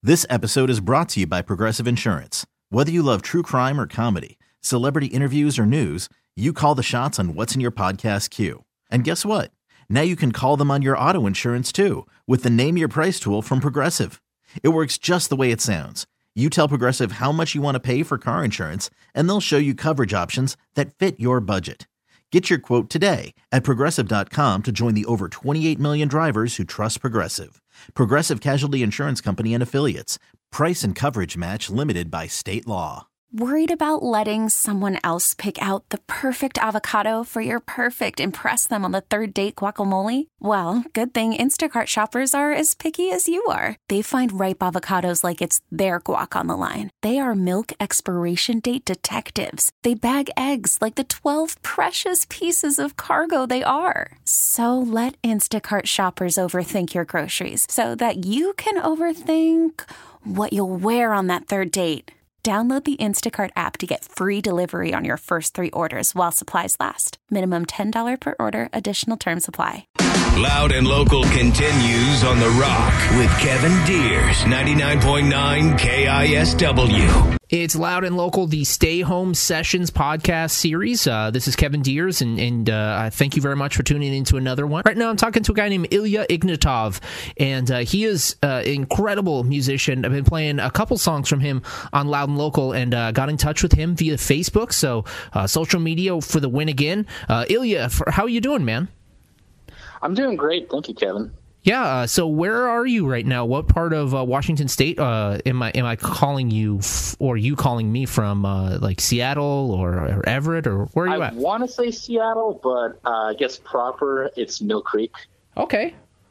This episode is brought to you by Progressive Insurance. Whether you love true crime or comedy, celebrity interviews or news, you call the shots on what's in your podcast queue. And guess what? Now you can call them on your auto insurance too with the Name Your Price tool from Progressive. It works just the way it sounds. You tell Progressive how much you want to pay for car insurance, and they'll show you coverage options that fit your budget. Get your quote today at Progressive.com to join the over 28 million drivers who trust Progressive. Progressive Casualty Insurance Company and Affiliates. Price and coverage match limited by state law. Worried about letting someone else pick out the perfect avocado for your perfect impress them on the third date guacamole? Well, good thing Instacart shoppers are as picky as you are. They find ripe avocados like it's their guac on the line. They are milk expiration date detectives. They bag eggs like the 12 precious pieces of cargo they are. So let Instacart shoppers overthink your groceries so that you can overthink what you'll wear on that third date. Download the Instacart app to get free delivery on your first 3 orders while supplies last. Minimum $10 per order. Additional terms apply. Loud and Local continues on The Rock with Kevin Deers, 99.9 KISW. It's Loud and Local, the Stay Home Sessions podcast series. This is Kevin Deers, and thank you very much for tuning into another one. Right now, I'm talking to a guy named Ilya Ignatov, and he is an incredible musician. I've been playing a couple songs from him on Loud and Local, and got in touch with him via Facebook, so social media for the win again. Ilya, how are you doing, man? I'm doing great. Thank you, Kevin. Yeah, so where are you right now? What part of Washington State am I calling you, or you calling me from, like Seattle or Everett, or where are you at? I want to say Seattle, but I guess proper it's Mill Creek. Okay.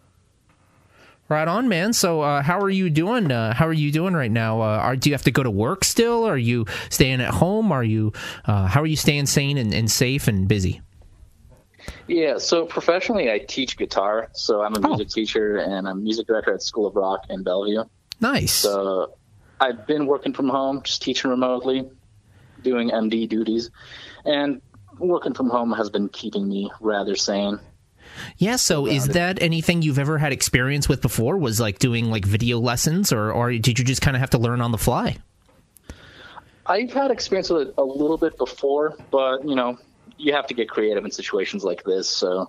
Right on, man. So how are you doing? How are you doing right now? Do you have to go to work still? Are you staying at home? How are you staying sane and safe and busy? Yeah, so professionally I teach guitar, so I'm a music teacher and I'm music director at School of Rock in Bellevue. Nice. So I've been working from home, just teaching remotely, doing MD duties, and working from home has been keeping me rather sane. Yeah, so is that anything you've ever had experience with before? Was like doing like video lessons, or did you just kind of have to learn on the fly? I've had experience with it a little bit before, but, you have to get creative in situations like this, so,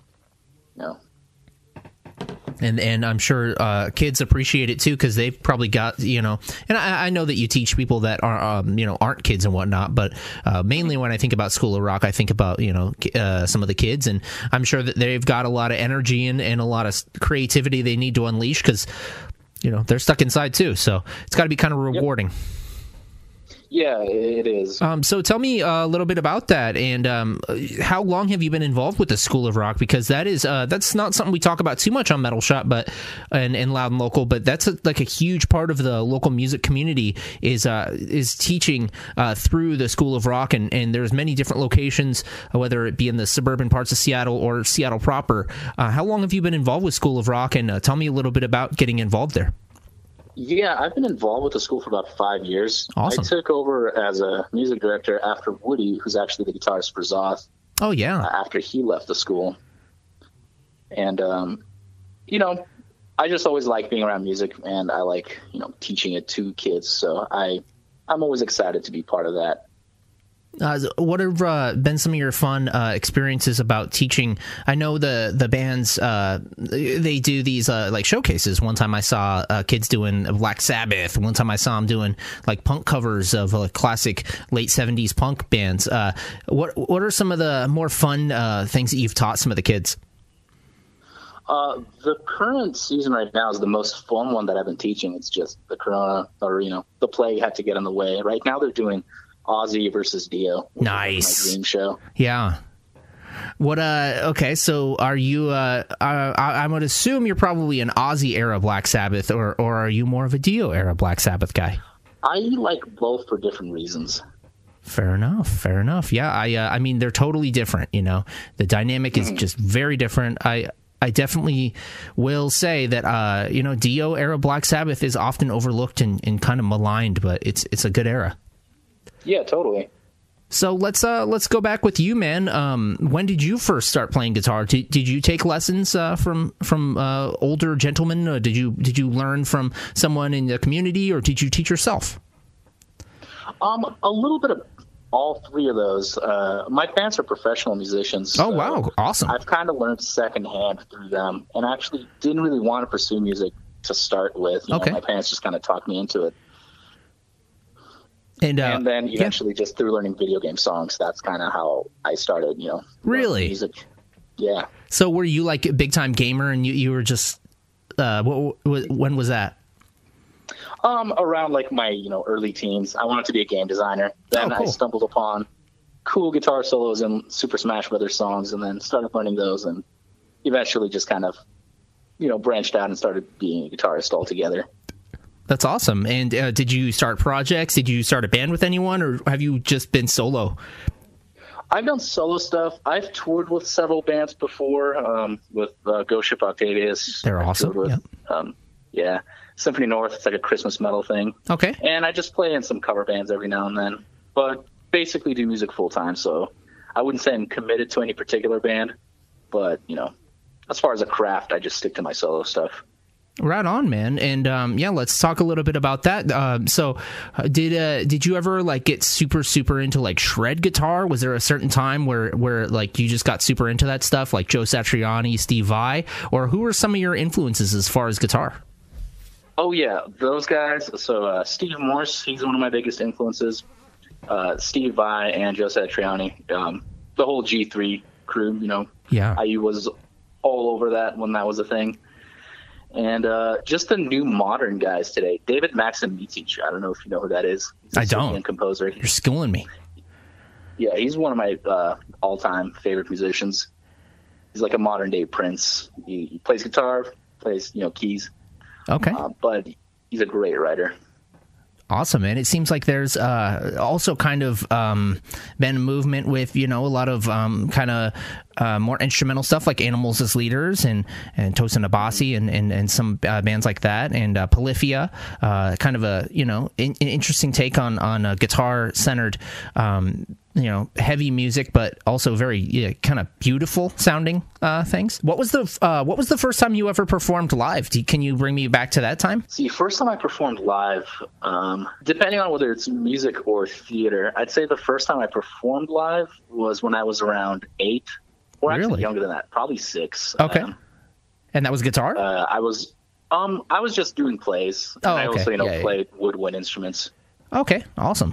And I'm sure kids appreciate it too, because they've probably got, and I know that you teach people that are aren't kids and whatnot, but mainly when I think about School of Rock, I think about some of the kids, and I'm sure that they've got a lot of energy and a lot of creativity they need to unleash, because they're stuck inside too, so it's got to be kind of rewarding. Yep. Yeah, it is. So tell me a little bit about that, and how long have you been involved with the School of Rock? Because that's not something we talk about too much on Metal Shop, but and Loud and Local. But that's like a huge part of the local music community is teaching through the School of Rock, and there's many different locations, whether it be in the suburban parts of Seattle or Seattle proper. How long have you been involved with School of Rock? And tell me a little bit about getting involved there. Yeah, I've been involved with the school for about 5 years. Awesome. I took over as a music director after Woody, who's actually the guitarist for Zoth. Oh, yeah. After he left the school. And, I just always like being around music, and I like, teaching it to kids. So I'm always excited to be part of that. What have been some of your fun experiences about teaching? I know the bands, they do these like showcases. One time I saw kids doing Black Sabbath. One time I saw them doing like punk covers of classic late 70s punk bands. What are some of the more fun things that you've taught some of the kids? The current season right now is the most fun one that I've been teaching. It's just the corona, or, the plague had to get in the way. Right now they're doing Ozzy versus Dio. Nice. My dream show. Yeah. What? Okay. So, are you? I would assume you're probably an Ozzy era Black Sabbath, or are you more of a Dio era Black Sabbath guy? I like both for different reasons. Fair enough. Yeah. I mean, they're totally different. The dynamic is just very different. I definitely will say that Dio era Black Sabbath is often overlooked and kind of maligned, but it's a good era. Yeah, totally. So let's go back with you, man. When did you first start playing guitar? Did you take lessons from older gentlemen? Did you learn from someone in the community, or did you teach yourself? A little bit of all three of those. My parents are professional musicians. Oh, wow. Awesome. I've kind of learned secondhand through them, and actually didn't really want to pursue music to start with. You know, my parents just kind of talked me into it. And then eventually just through learning video game songs, that's kind of how I started, you know. Really? Music. Yeah. So were you like a big time gamer, and you were just, when was that? Around like my, you know, early teens. I wanted to be a game designer. Then I stumbled upon cool guitar solos in Super Smash Brothers songs, and then started learning those, and eventually just kind of, you know, branched out and started being a guitarist altogether. That's awesome. And did you start projects? Did you start a band with anyone, or have you just been solo? I've done solo stuff. I've toured with several bands before, with Ghost Ship Octavius. They're awesome. With, Symphony North. It's like a Christmas metal thing. Okay. And I just play in some cover bands every now and then, but basically do music full time. So I wouldn't say I'm committed to any particular band, but, you know, as far as a craft, I just stick to my solo stuff. Right on, man. And let's talk a little bit about that. So did you ever like get super into like shred guitar? Was there a certain time where like you just got super into that stuff, like Joe Satriani, Steve Vai, or who were some of your influences as far as guitar? Oh yeah, those guys. So Steve Morse, he's one of my biggest influences. Steve Vai and Joe Satriani, the whole G3 crew, you know. Yeah. I was all over that when that was a thing. And just the new modern guys today. David Maximicic, I don't know if you know who that is. He's I don't. Serbian composer. You're schooling me. Yeah, he's one of my all-time favorite musicians. He's like a modern-day Prince. He plays guitar, plays, you know, keys. Okay. But he's a great writer. Awesome, man. It seems like there's also kind of been a movement with, you know, a lot of kind of more instrumental stuff like Animals as Leaders and Tosin Abasi and some bands like that, and Polyphia, kind of a, you know, an interesting take on a guitar-centered, you know, heavy music, but also very kind of beautiful sounding things. What was the first time you ever performed live? Can you bring me back to that time? See, first time I performed live, depending on whether it's music or theater, I'd say the first time I performed live was when I was around 8, or actually Really? younger than that, probably 6. Okay. And that was guitar? I was just doing plays. Oh, and I okay. also, you know, Yeah. played woodwind instruments. Okay, awesome.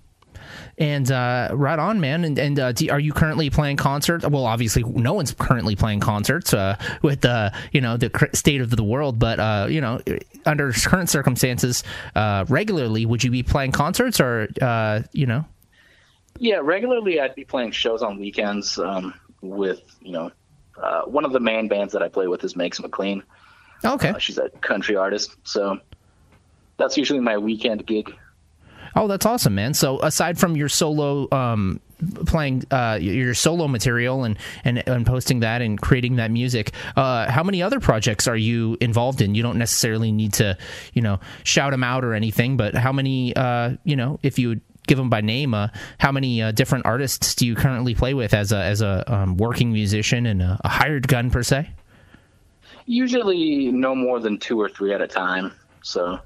And right on, man. And are you currently playing concerts? Well, obviously, no one's currently playing concerts with you know, the state of the world. But you know, under current circumstances, regularly, would you be playing concerts, or you know? Yeah, regularly I'd be playing shows on weekends with, you know, one of the main bands that I play with is Megs McLean. Okay. She's a country artist, so that's usually my weekend gig. Oh, that's awesome, man. So aside from your solo playing your solo material and posting that and creating that music, how many other projects are you involved in? You don't necessarily need to, you know, shout them out or anything, but how many, you know, if you would give them by name, how many different artists do you currently play with as a working musician and a hired gun per se? Usually no more than 2 or 3 at a time, so...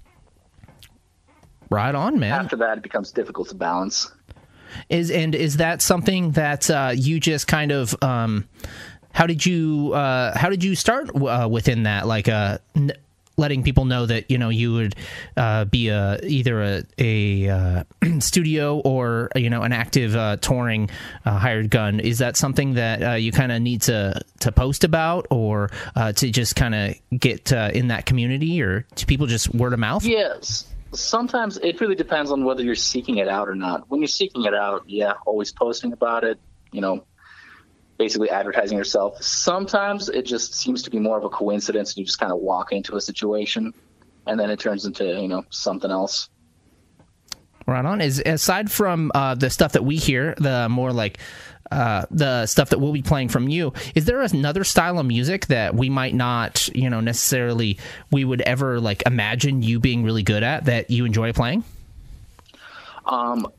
Right on, man. After that, it becomes difficult to balance. Is that something that you just kind of how did you start within that, like letting people know that, you know, you would be either a studio or, you know, an active touring hired gun? Is that something that you kind of need to post about, or to just kind of get in that community, or do people just word of mouth? Yes. Sometimes it really depends on whether you're seeking it out or not. When you're seeking it out, yeah, always posting about it, you know, basically advertising yourself. Sometimes it just seems to be more of a coincidence, and you just kind of walk into a situation and then it turns into, you know, something else. Right on. Aside from the stuff that we hear, the more like the stuff that we'll be playing from you, is there another style of music that we might not, you know, necessarily we would ever like imagine you being really good at, that you enjoy playing?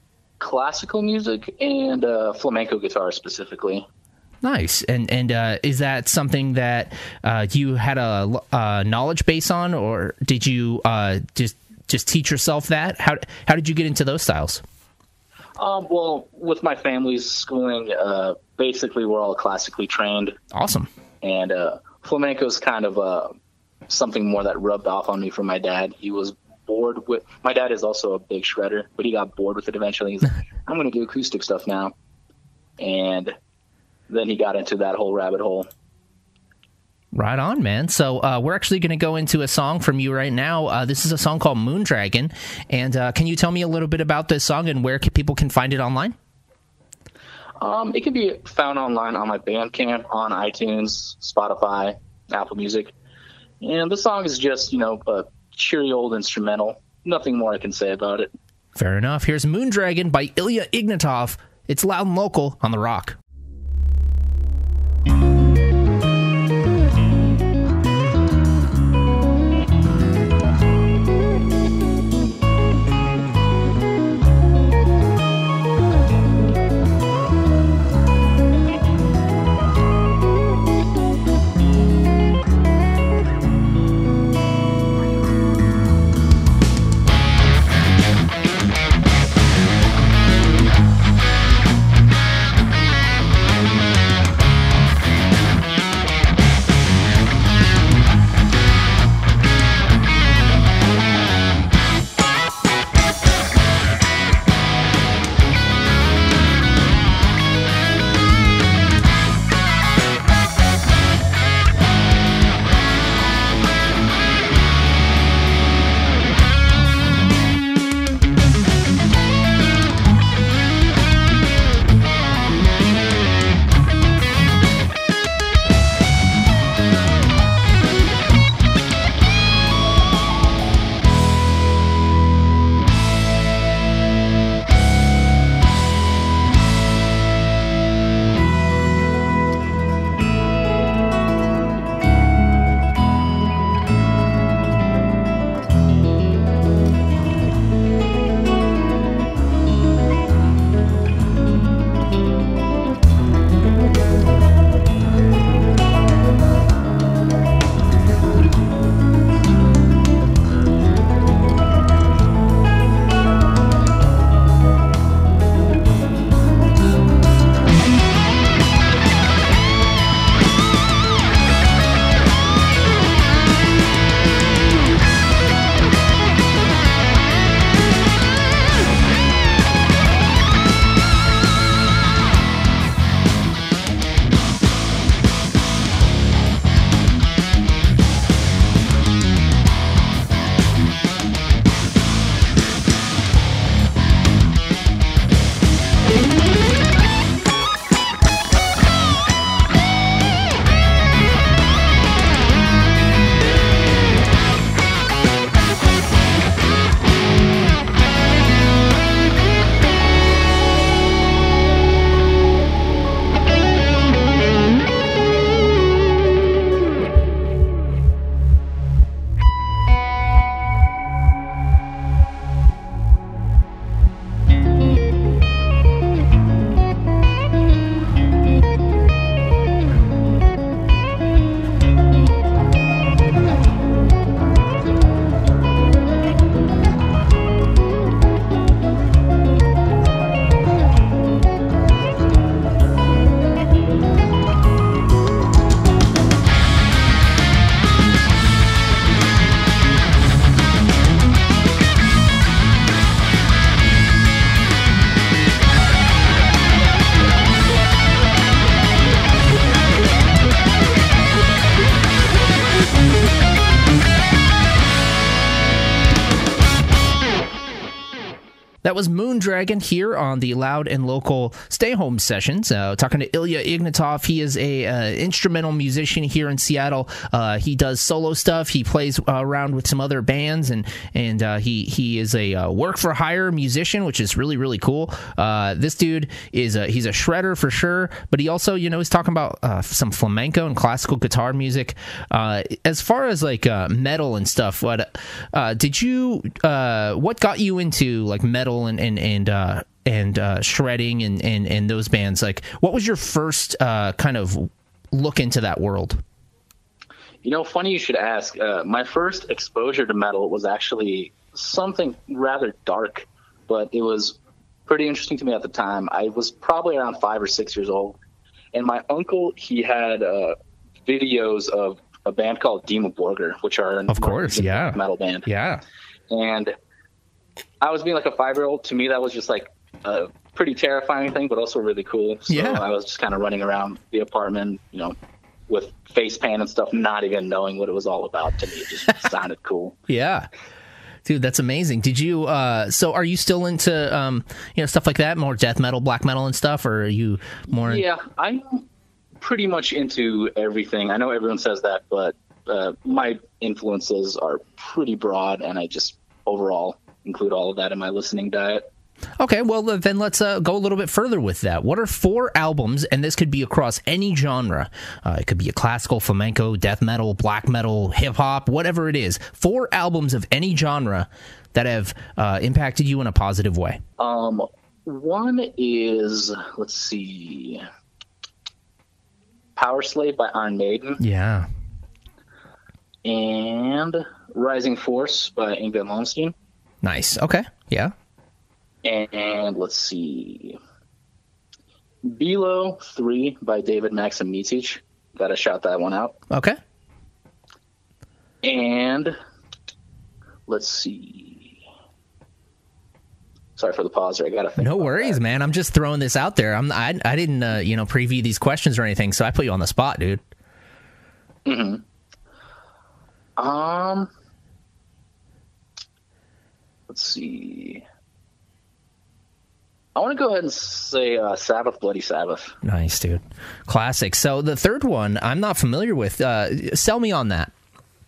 classical music and flamenco guitar specifically. Nice. And is that something that you had a knowledge base on, or did you just teach yourself that? How did you get into those styles? Well, with my family's schooling, basically we're all classically trained. Awesome. And flamenco is kind of something more that rubbed off on me from my dad. He was bored with. My dad is also a big shredder, but he got bored with it eventually. He's like, I'm going to do acoustic stuff now. And then he got into that whole rabbit hole. Right on, man. So we're actually going to go into a song from you right now. This is a song called Moondragon. And can you tell me a little bit about this song and where people can find it online? It can be found online on my Bandcamp, on iTunes, Spotify, Apple Music. And the song is just, a cheery old instrumental. Nothing more I can say about it. Fair enough. Here's Moondragon by Ilya Ignatov. It's Loud and Local on The Rock. That was Moondragon here on the Loud and Local Stay Home Sessions. Talking to Ilya Ignatov. He is a instrumental musician here in Seattle. He does solo stuff. He plays around with some other bands, and he is a work for hire musician, which is really, really cool. This dude he's a shredder for sure, but he also is talking about some flamenco and classical guitar music. As far as like metal and stuff, what got you into like metal and shredding and those bands. Like, what was your first kind of look into that world? Funny you should ask. My first exposure to metal was actually something rather dark, but it was pretty interesting to me at the time. I was probably around 5 or 6 years old, and my uncle, he had videos of a band called Dimmu Borgir, which are of course, yeah, metal band. Yeah. And I was being like a 5-year-old. To me, that was just like a pretty terrifying thing, but also really cool. So yeah. I was just kind of running around the apartment, with face paint and stuff, not even knowing what it was all about. To me, it just sounded cool. Yeah. Dude, that's amazing. Did you, so are you still into, stuff like that, more death metal, black metal and stuff, or are you more? Yeah, I'm pretty much into everything. I know everyone says that, but my influences are pretty broad, and I just overall include all of that in my listening diet. Okay, well, then let's go a little bit further with that. What are 4 albums, and this could be across any genre, it could be a classical, flamenco, death metal, black metal, hip-hop, whatever it is, 4 albums of any genre that have impacted you in a positive way? One is, let's see, Power Slave by Iron Maiden. Yeah. And Rising Force by Yngwie Malmsteen. Nice. Okay. Yeah. And let's see, Below 3 by David Maxim Micic. Gotta shout that one out. Okay. And let's see. Sorry for the pause there. I gotta think. No worries, man. I'm just throwing this out there. I didn't preview these questions or anything, so I put you on the spot, dude. Mm-hmm. Let's see. I want to go ahead and say Sabbath, Bloody Sabbath. Nice, dude. Classic. So the third one, I'm not familiar with. Sell me on that.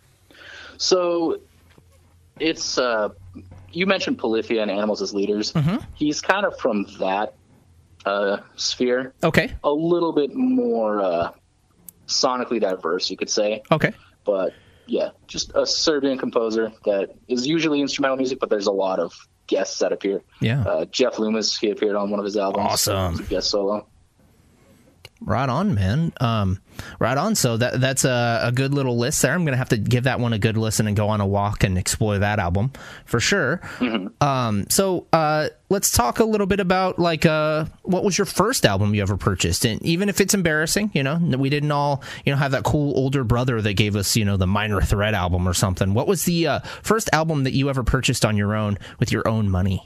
So it's, you mentioned Polyphia and Animals as Leaders. Mm-hmm. He's kind of from that sphere. Okay. A little bit more sonically diverse, you could say. Okay. But yeah, just a Serbian composer that is usually instrumental music, but there's a lot of guests that appear. Yeah. Jeff Loomis, he appeared on one of his albums. Awesome. As a guest solo. Right on, man. Right on. So that's a good little list there. I'm going to have to give that one a good listen and go on a walk and explore that album for sure. Mm-hmm. So let's talk a little bit about what was your first album you ever purchased? And even if it's embarrassing, we didn't all, have that cool older brother that gave us, the Minor Threat album or something. What was the first album that you ever purchased on your own with your own money?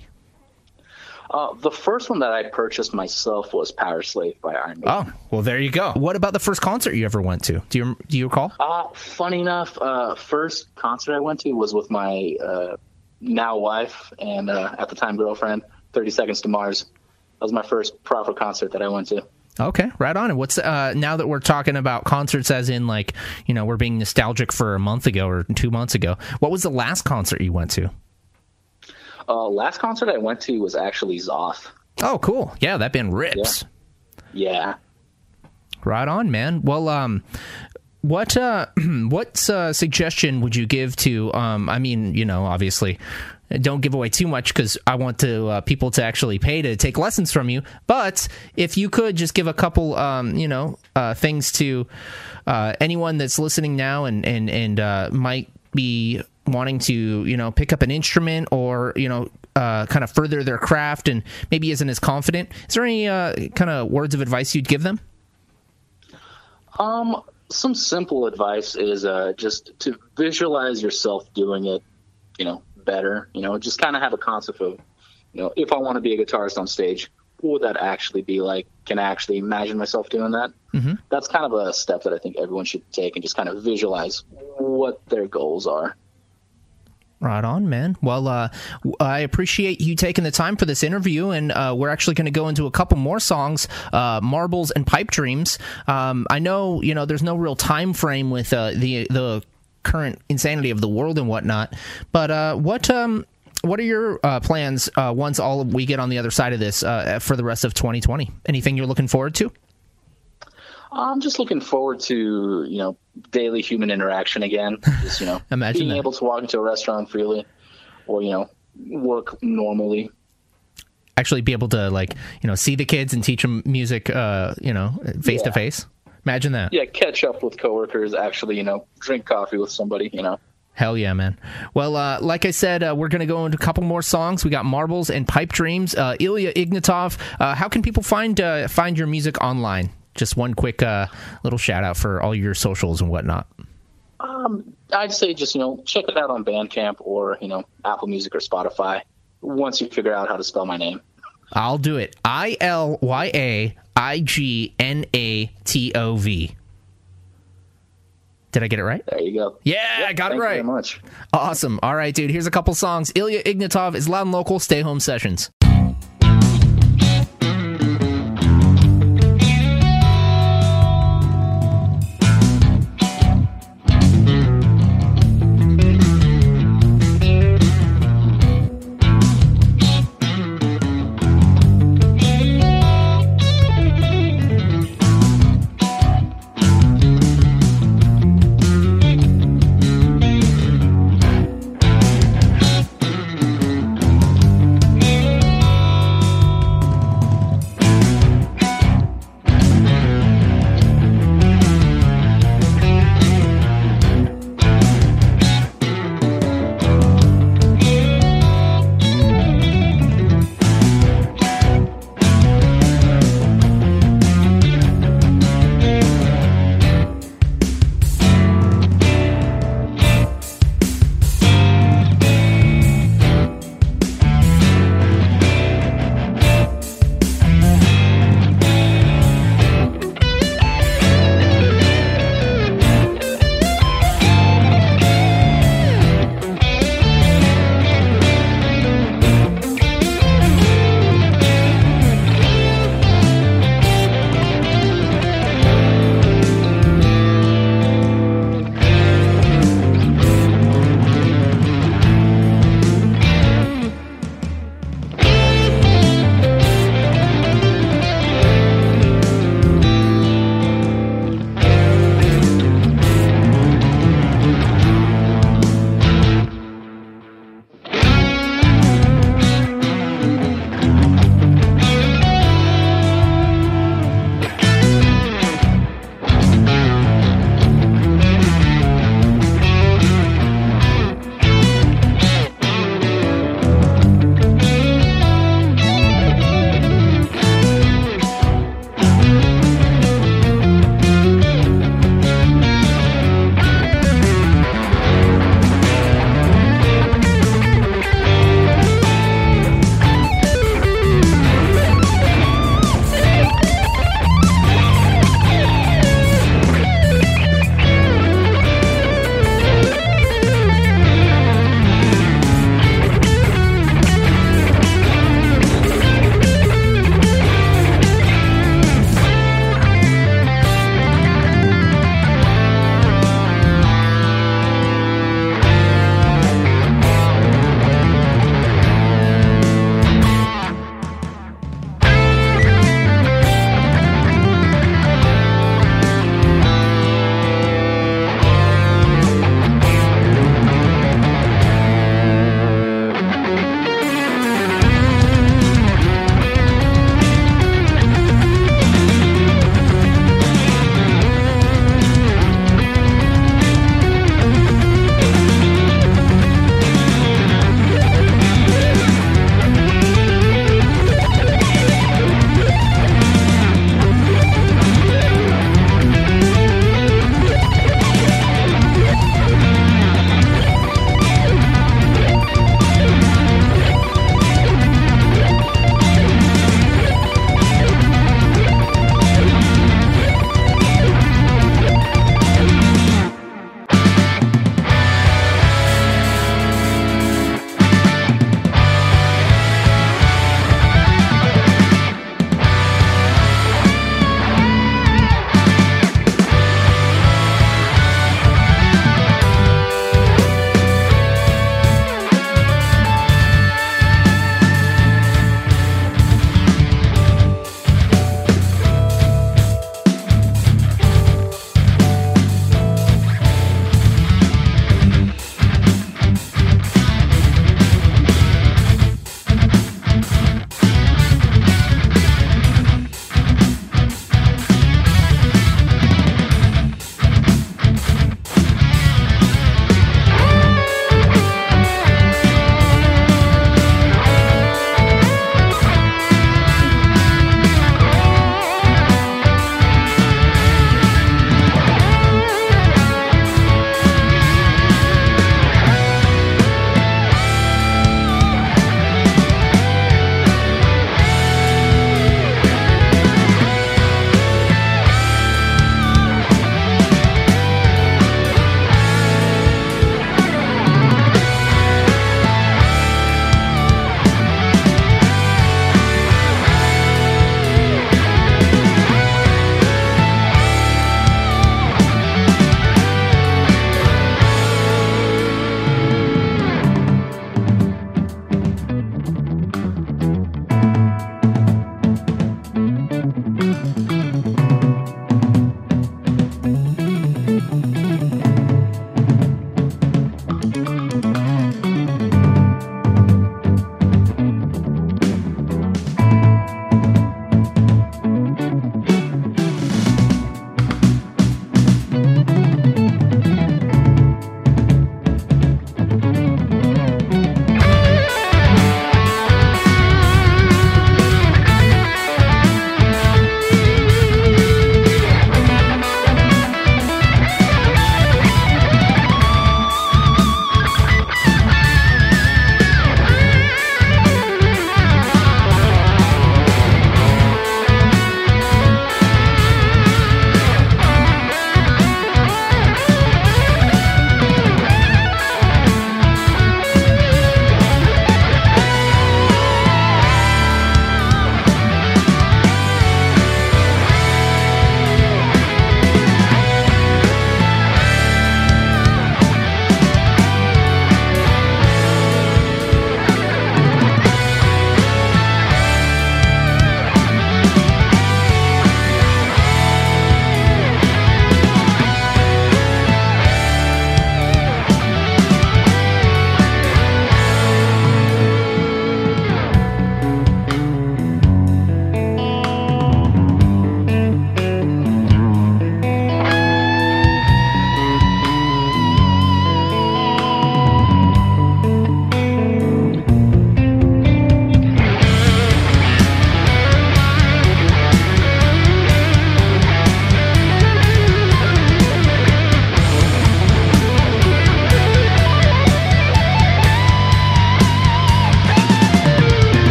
The first one that I purchased myself was Power Slave by Iron Maiden. Oh, well, there you go. What about the first concert you ever went to? Do you recall? Funny enough, first concert I went to was with my now wife and at the time girlfriend, 30 Seconds to Mars. That was my first proper concert that I went to. Okay, right on. And what's now that we're talking about concerts as in we're being nostalgic for a month ago or 2 months ago, what was the last concert you went to? Last concert I went to was actually Zoth. Oh, cool. Yeah, that band rips. Yeah. Right on, man. Well, what suggestion would you give to, obviously, don't give away too much because I want to people to actually pay to take lessons from you. But if you could just give a couple, things to anyone that's listening now and might be wanting to, pick up an instrument or, kind of further their craft and maybe isn't as confident. Is there any kind of words of advice you'd give them? Some simple advice is just to visualize yourself doing it, better. Just kind of have a concept of, if I want to be a guitarist on stage, what would that actually be like? Can I actually imagine myself doing that? Mm-hmm. That's kind of a step that I think everyone should take and just kind of visualize what their goals are. Right on, man. Well, I appreciate you taking the time for this interview, and we're actually going to go into a couple more songs, Marbles and Pipe Dreams. I know, there's no real time frame with the current insanity of the world and whatnot, but what are your plans once we get on the other side of this for the rest of 2020? Anything you're looking forward to? I'm just looking forward to, daily human interaction again. Just, Imagine being that. able to walk into a restaurant freely or, work normally. actually be able to, like, see the kids and teach them music, face to face. Imagine that. Yeah, catch up with coworkers, actually, drink coffee with somebody, Hell yeah, man. Well, like I said, we're going to go into a couple more songs. We got Marbles and Pipe Dreams. Ilya Ignatov, how can people find your music online? Just one quick little shout out for all your socials and whatnot. I'd say just, check it out on Bandcamp or, Apple Music or Spotify once you figure out how to spell my name. I'll do it. ILYAIGNATOV. Did I get it right? There you go. Yeah, I got it right. Thank you very much. Awesome. All right, dude. Here's a couple songs. Ilya Ignatov is Loud and Local. Stay Home Sessions.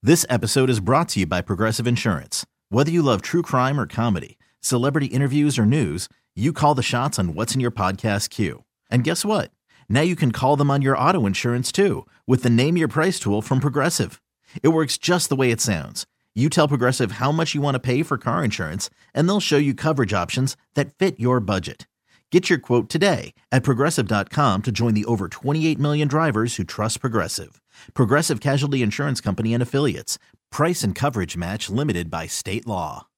This episode is brought to you by Progressive Insurance. Whether you love true crime or comedy, celebrity interviews or news, you call the shots on what's in your podcast queue. And guess what? Now you can call them on your auto insurance too with the Name Your Price tool from Progressive. It works just the way it sounds. You tell Progressive how much you want to pay for car insurance, and they'll show you coverage options that fit your budget. Get your quote today at Progressive.com to join the over 28 million drivers who trust Progressive. Progressive Casualty Insurance Company and Affiliates. Price and coverage match limited by state law.